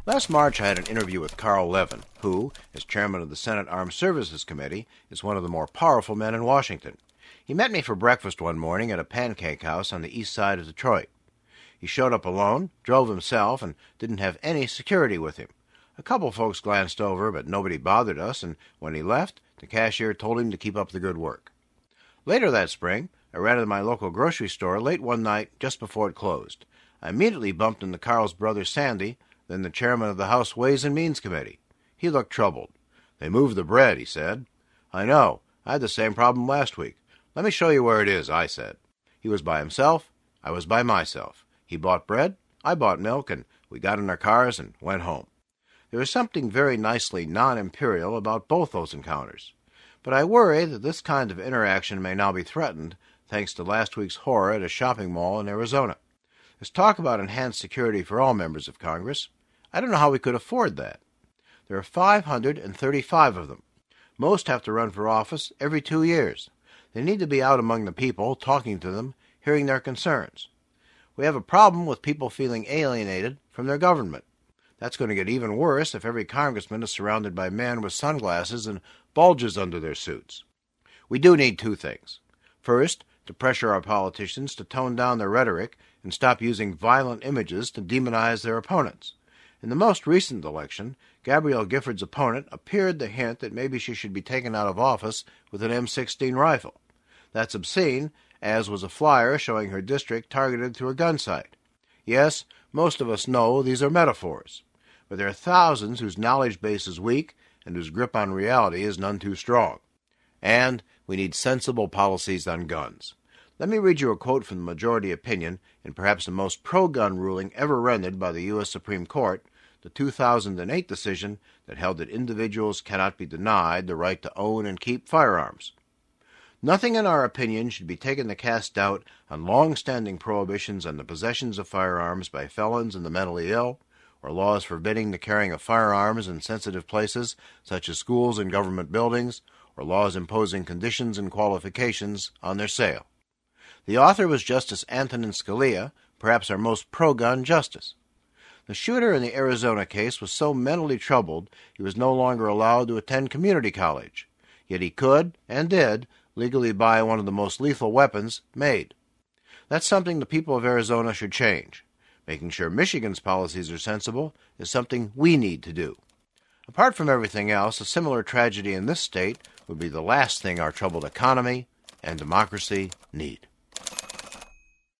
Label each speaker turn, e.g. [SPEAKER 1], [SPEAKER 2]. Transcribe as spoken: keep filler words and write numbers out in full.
[SPEAKER 1] Last March, I had an interview with Carl Levin, who, as chairman of the Senate Armed Services Committee, is one of the more powerful men in Washington. He met me for breakfast one morning at a pancake house on the east side of Detroit. He showed up alone, drove himself, and didn't have any security with him. A couple folks glanced over, but nobody bothered us, and when he left, the cashier told him to keep up the good work. Later that spring, I ran into my local grocery store late one night just before it closed. I immediately bumped into Carl's brother Sandy, then the chairman of the House Ways and Means Committee. He looked troubled. "They moved the bread," he said. "I know. I had the same problem last week. Let me show you where it is," I said. He was by himself. I was by myself. He bought bread. I bought milk, and we got in our cars and went home. There is something very nicely non-imperial about both those encounters. But I worry that this kind of interaction may now be threatened, thanks to last week's horror at a shopping mall in Arizona. There's talk about enhanced security for all members of Congress. I don't know how we could afford that. There are five hundred thirty-five of them. Most have to run for office every two years. They need to be out among the people, talking to them, hearing their concerns. We have a problem with people feeling alienated from their government. That's going to get even worse if every congressman is surrounded by men with sunglasses and bulges under their suits. We do need two things. First, to pressure our politicians to tone down their rhetoric and stop using violent images to demonize their opponents. In the most recent election, Gabrielle Gifford's opponent appeared to hint that maybe she should be taken out of office with an M sixteen rifle. That's obscene, as was a flyer showing her district targeted through a gun sight. Yes, most of us know these are metaphors, but there are thousands whose knowledge base is weak and whose grip on reality is none too strong. And we need sensible policies on guns. Let me read you a quote from the majority opinion in perhaps the most pro-gun ruling ever rendered by the U S Supreme Court, the two thousand eight decision that held that individuals cannot be denied the right to own and keep firearms. Nothing in our opinion should be taken to cast doubt on long-standing prohibitions on the possessions of firearms by felons and the mentally ill, or laws forbidding the carrying of firearms in sensitive places such as schools and government buildings, or laws imposing conditions and qualifications on their sale. The author was Justice Antonin Scalia, perhaps our most pro-gun justice. The shooter in the Arizona case was so mentally troubled he was no longer allowed to attend community college. Yet he could, and did, legally buy one of the most lethal weapons made. That's something the people of Arizona should change. Making sure Michigan's policies are sensible is something we need to do. Apart from everything else, a similar tragedy in this state would be the last thing our troubled economy and democracy need.